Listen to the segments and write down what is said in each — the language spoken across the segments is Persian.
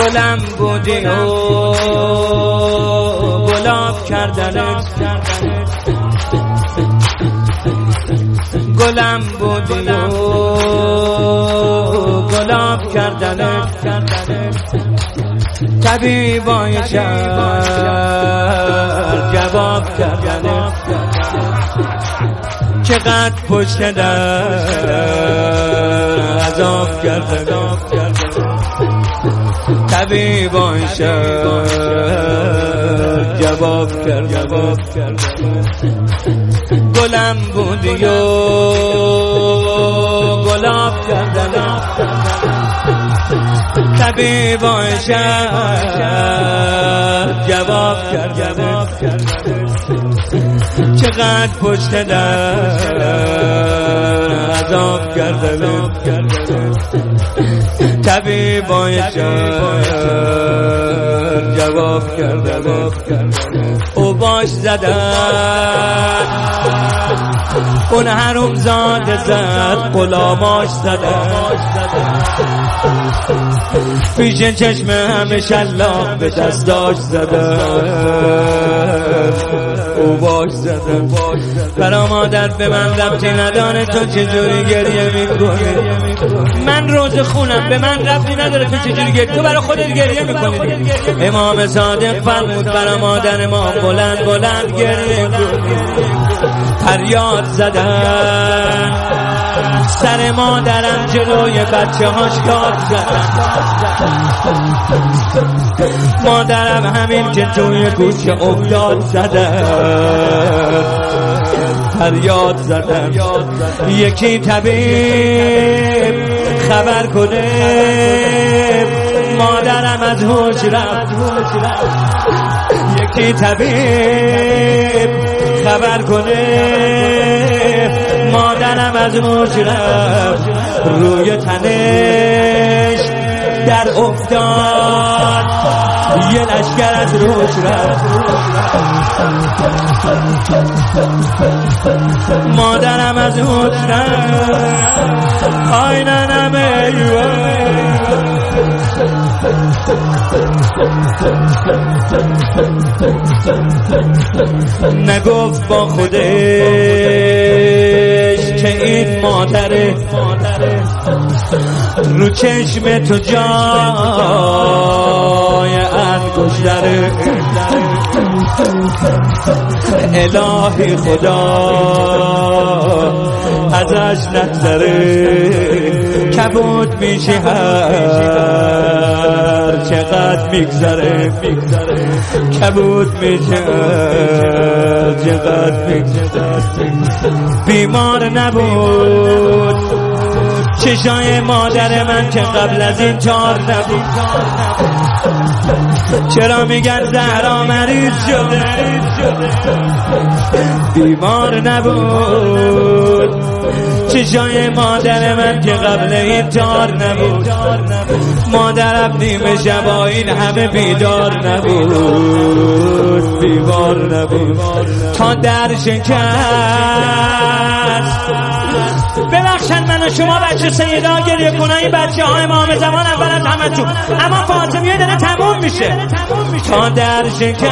گلم بودی و گلاب کردنت، گلم بودی و گلاب کردنت، طبیبای شهر جواب کردنت، چقدر پشت در عذاب کردنت، طبیبای شهر جواب کردنت، گلم بودی و گلاب کردنت، طبیبای شهر جواب کردنت، چقدر پشت در عذاب کردنت، طبیبای شهر جواب کردنت، او باش زدن اون حروم زاده زد، غلاماش زدن پیش چشم همه شلاق به دستاش زدن، او باش زدن. برا مادر به من ربطی نداره تو چجوری گریه میکنی، من روز خونم به من ربطی نداره تو چجوری گریه، تو برا خودت گریه میکنی. امام صادق فرمود برا مادر ما بلند بلند گریه کنی، فریاد زدن سر مادرم جلوی بچه هاش داد زدن، مادرم همین که توی کوچه افتاد زدن، فریاد زدن یکی طبیب خبر کنه مادرم از هوش رفت، یکی طبیب خبر کنه مادرم از هوش رفت، روی تنش در افتاد یه لشکر از روش رفت، مادرم از هوش رفت، آی ننم نگفت با خودش که این مادره، رو چشم تو جای انگشتره، الهی خدا ازش نگذره، کبود میشه هر چقدر میگذره، کبود میشه هر چقدر میگذره. بیمار نبود چشای مادر من که قبل از این تار نبود، چرا میگن زهرا مریض شده، بیمار نبود چشای مادر من که قبل این تار نبود، مادرم نیمه شبا این همه بیدار نبود، بیمار نبود تا در شکست. ببخشن من و شما بچه سیدا گریه کنن، این بچه های امام زمان اول از همه تو، اما فاطمیه داره تموم میشه، تا در شکست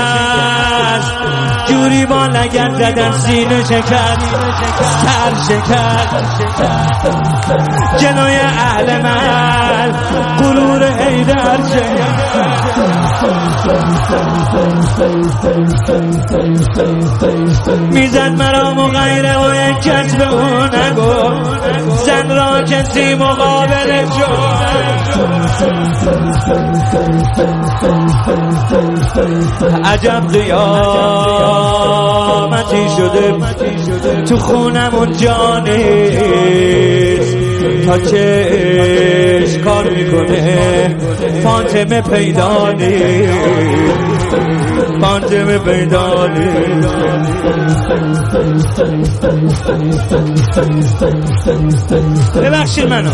جوری با لگد زدن سینه شکست، سر شکست جلوی اهل من غرور حیدر میزد مرا مغیره و یک کس به اون نگو، زن را کسی مقابل عجب قیامتی شده تو خونمون جا نیست، تا چش کار میکنه فاطمه پیدا نیست، فاطمه پیدا نیست. ببخشید منو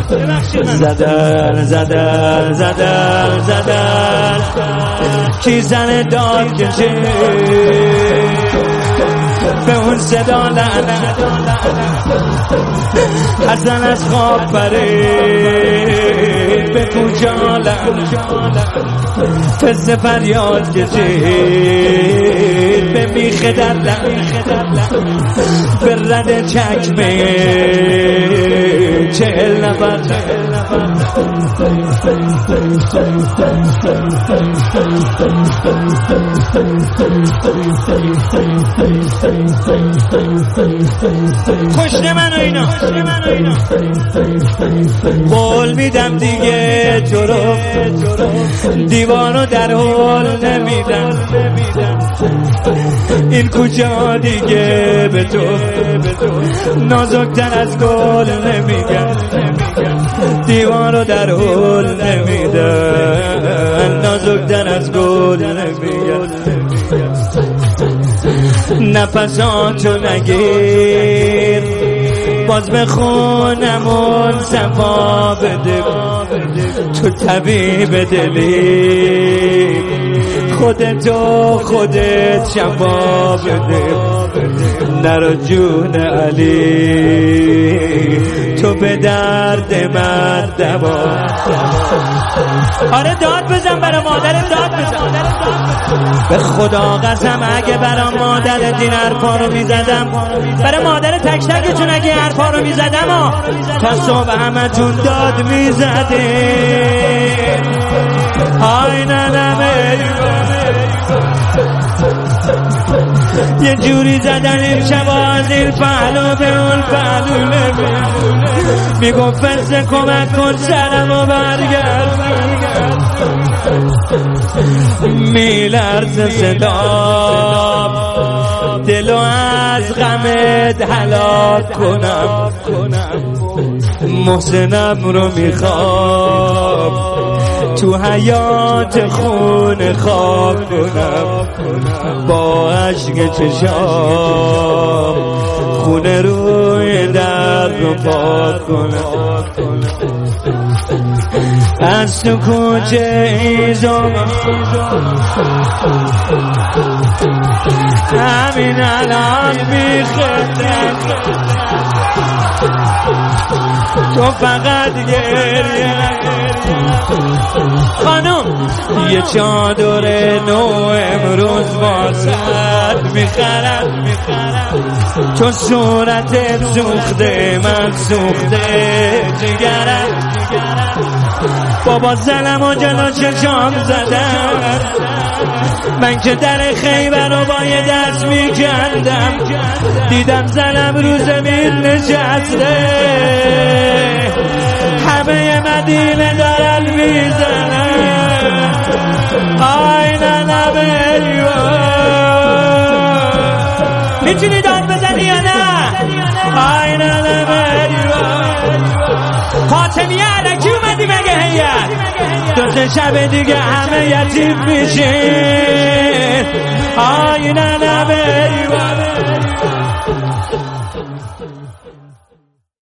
زدن کی زن داد کشه به اون صدا لعنت، حسن از خواب پرید به کوچالم پس فریاد کشید به میخ دردم به رد چکمه 40 نفر کشته منو اینا قول میدم دیگه تو رو دیوانو در حال نمیدم این کوچه ها دیگه به تو نازکتر از گل نمیگم دیوانو در حال نمیدم نازکتر از گل نمیگم نفساتو نگیر باز به خونمون صفا بده تو طبیب دلی خودت شفا بده نرو جون علی تو به درد من دوا آره داد بزن برا مادرت داد بزن به خدا قسم اگه برا مادرت این حرفا رو میزدم برا مادر تک تکتون اگه این حرفا رو میزدم تا صبح همتون داد میزده های ننمه یه جوری زدن این شباز این پهلو به اون پهلو میگفت فسه کمک کن سرم و برگرد میلرز صدام دلو از غمت هلاک کنم محسنم رو میخوام تو حیات خون خاک کنم با عشق چشام خونه روی درد رو پاک کنم از تو کوچه ایزم همین الان میخندم تو فقط گریه خانم یه چادر نو امروز واسد میخرم تو صورتت سوخته من سوخته جگرم بابا زنم و جلو چشام زدم من که در خیبر رو با یه دست میکندم دیدم زنم رو زمین نشسته همه مدینه دارن میزنن آی ننم میتونی داد بزنی یا نه آی ننم خاتمی علکی اومدی مگه هیت 2 شب دیگه همه یتیم میشیم